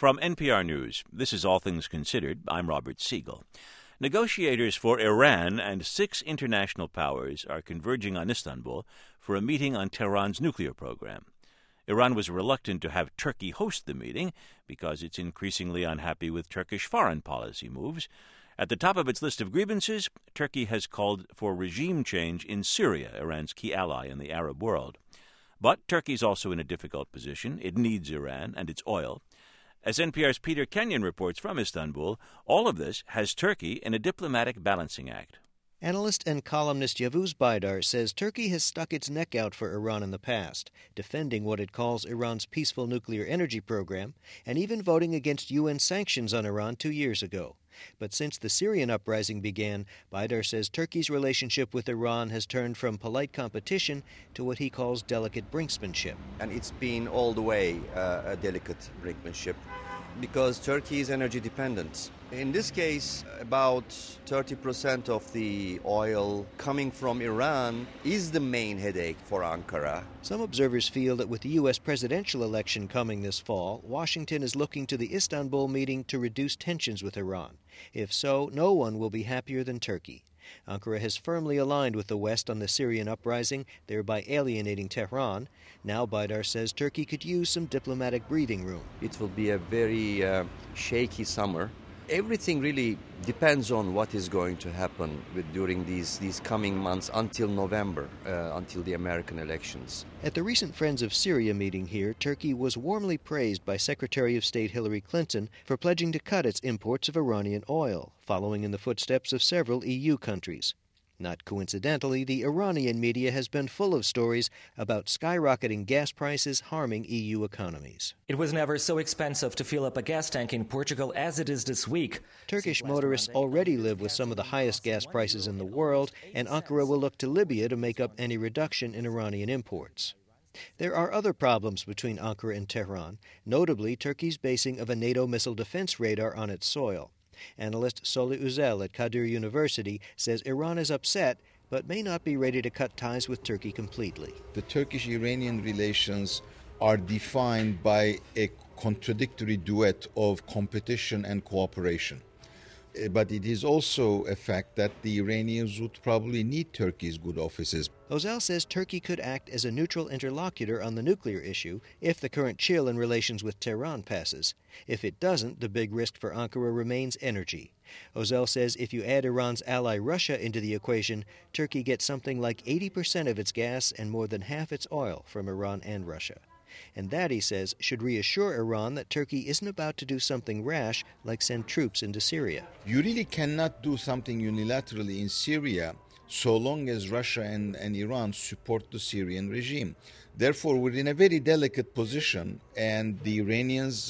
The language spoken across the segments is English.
From NPR News, this is All Things Considered. I'm Robert Siegel. Negotiators for Iran and 6 international powers are converging on Istanbul for a meeting on Tehran's nuclear program. Iran was reluctant to have Turkey host the meeting because it's increasingly unhappy with Turkish foreign policy moves. At the top of its list of grievances, Turkey has called for regime change in Syria, Iran's key ally in the Arab world. But Turkey's also in a difficult position. It needs Iran and its oil. As NPR's Peter Kenyon reports from Istanbul, all of this has Turkey in a diplomatic balancing act. Analyst and columnist Yavuz Baydar says Turkey has stuck its neck out for Iran in the past, defending what it calls Iran's peaceful nuclear energy program, and even voting against UN sanctions on Iran 2 years ago. But since the Syrian uprising began, Baydar says Turkey's relationship with Iran has turned from polite competition to what he calls delicate brinksmanship. And it's been all the way a delicate brinksmanship because Turkey is energy dependent. In this case, about 30% of the oil coming from Iran is the main headache for Ankara. Some observers feel that with the U.S. presidential election coming this fall, Washington is looking to the Istanbul meeting to reduce tensions with Iran. If so, no one will be happier than Turkey. Ankara has firmly aligned with the West on the Syrian uprising, thereby alienating Tehran. Now Baydar says Turkey could use some diplomatic breathing room. It will be a very shaky summer. Everything really depends on what is going to happen during these coming months until November, until the American elections. At the recent Friends of Syria meeting here, Turkey was warmly praised by Secretary of State Hillary Clinton for pledging to cut its imports of Iranian oil, following in the footsteps of several EU countries. Not coincidentally, the Iranian media has been full of stories about skyrocketing gas prices harming EU economies. It was never so expensive to fill up a gas tank in Portugal as it is this week. Turkish motorists already live with some of the highest gas prices in the world, and Ankara will look to Libya to make up any reduction in Iranian imports. There are other problems between Ankara and Tehran, notably Turkey's basing of a NATO missile defense radar on its soil. Analyst Solih Özel at Kadir University says Iran is upset but may not be ready to cut ties with Turkey completely. The Turkish-Iranian relations are defined by a contradictory duet of competition and cooperation. But it is also a fact that the Iranians would probably need Turkey's good offices. Özel says Turkey could act as a neutral interlocutor on the nuclear issue if the current chill in relations with Tehran passes. If it doesn't, the big risk for Ankara remains energy. Özel says if you add Iran's ally Russia into the equation, Turkey gets something like 80% of its gas and more than half its oil from Iran and Russia. And that, he says, should reassure Iran that Turkey isn't about to do something rash like send troops into Syria. You really cannot do something unilaterally in Syria so long as Russia and Iran support the Syrian regime. Therefore, we're in a very delicate position, and the Iranians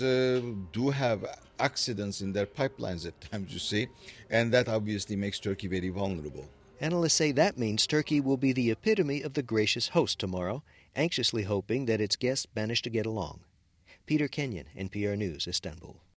do have accidents in their pipelines at times, you see, and that obviously makes Turkey very vulnerable. Analysts say that means Turkey will be the epitome of the gracious host tomorrow, anxiously hoping that its guests manage to get along. Peter Kenyon, NPR News, Istanbul.